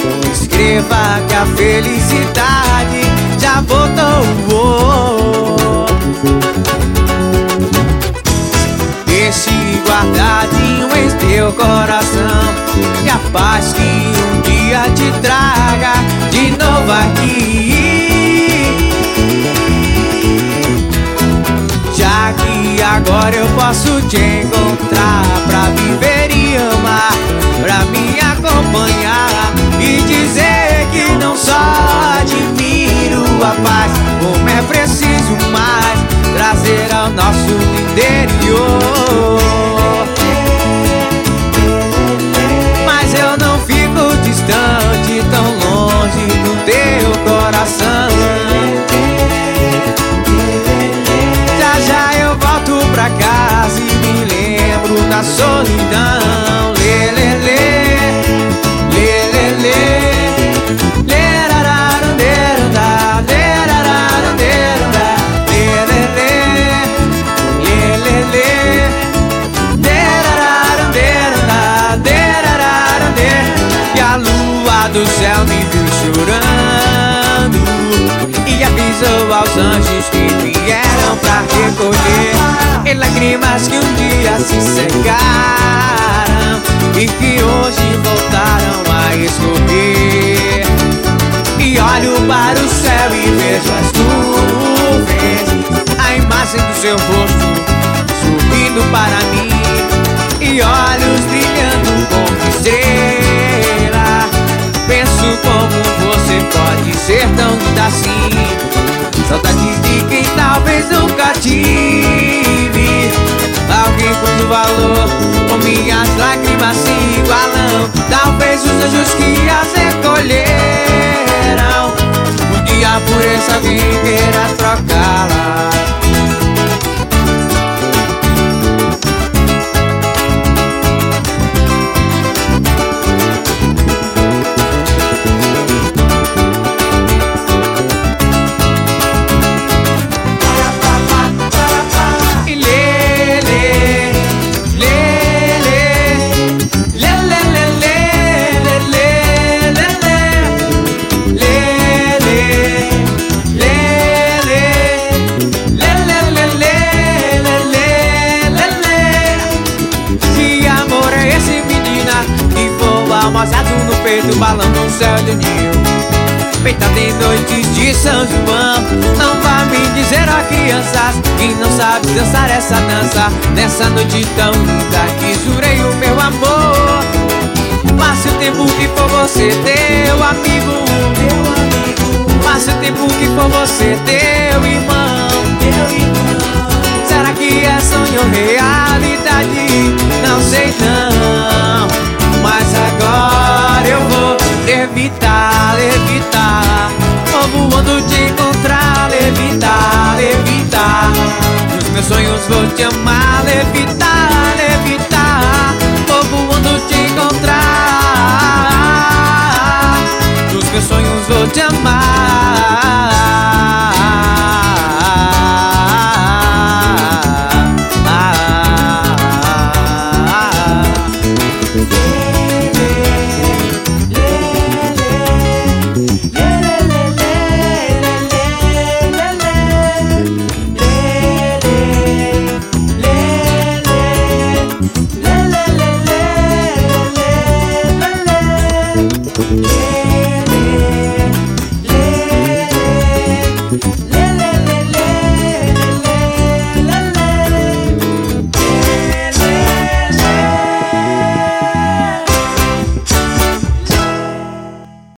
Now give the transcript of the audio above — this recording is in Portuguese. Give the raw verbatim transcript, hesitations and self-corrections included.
Escreva que a felicidade já voltou. Deixe guardadinho em teu coração, e a paz que um dia te traga de novo aqui. Já que agora eu posso te encontrar pra viver e amar, pra me acompanhar e dizer que não só admiro a paz, como é preciso mais trazer ao nosso interior. Mas eu não fico distante, tão longe do teu coração. Já já eu volto pra casa e me lembro da solidão. Lê, lê, lê, lê, lê, lê. Do céu me viu chorando e avisou aos anjos que vieram pra recolher em lágrimas que um dia se secaram e que hoje voltaram a escorrer. E olho para o céu e vejo as nuvens, a imagem do seu rosto subindo para mim, e olhos brilhando como estrela. Penso como você pode ser tão linda assim. Saudade de quem talvez nunca tive, alguém cujo valor com minhas lágrimas se igualam. Talvez os anjos que as recolheram um dia por essa alguém queira trocá-la. Almozado no peito, balão no céu de Nil, peitada em noites de São João. Não vá me dizer, ó crianças, que não sabe dançar essa dança nessa noite tão linda que jurei o meu amor. Passe o tempo que for você, teu amigo, meu amigo. Passe o tempo que for você, teu irmão, meu irmão. Será que é sonho ou realidade? Não sei não, mas agora eu vou levitar, levitar. Vou voando te encontrar, levitar, levitar. Nos meus sonhos vou te amar, levitar, levitar. Vou voando te encontrar. Nos meus sonhos vou te amar. Le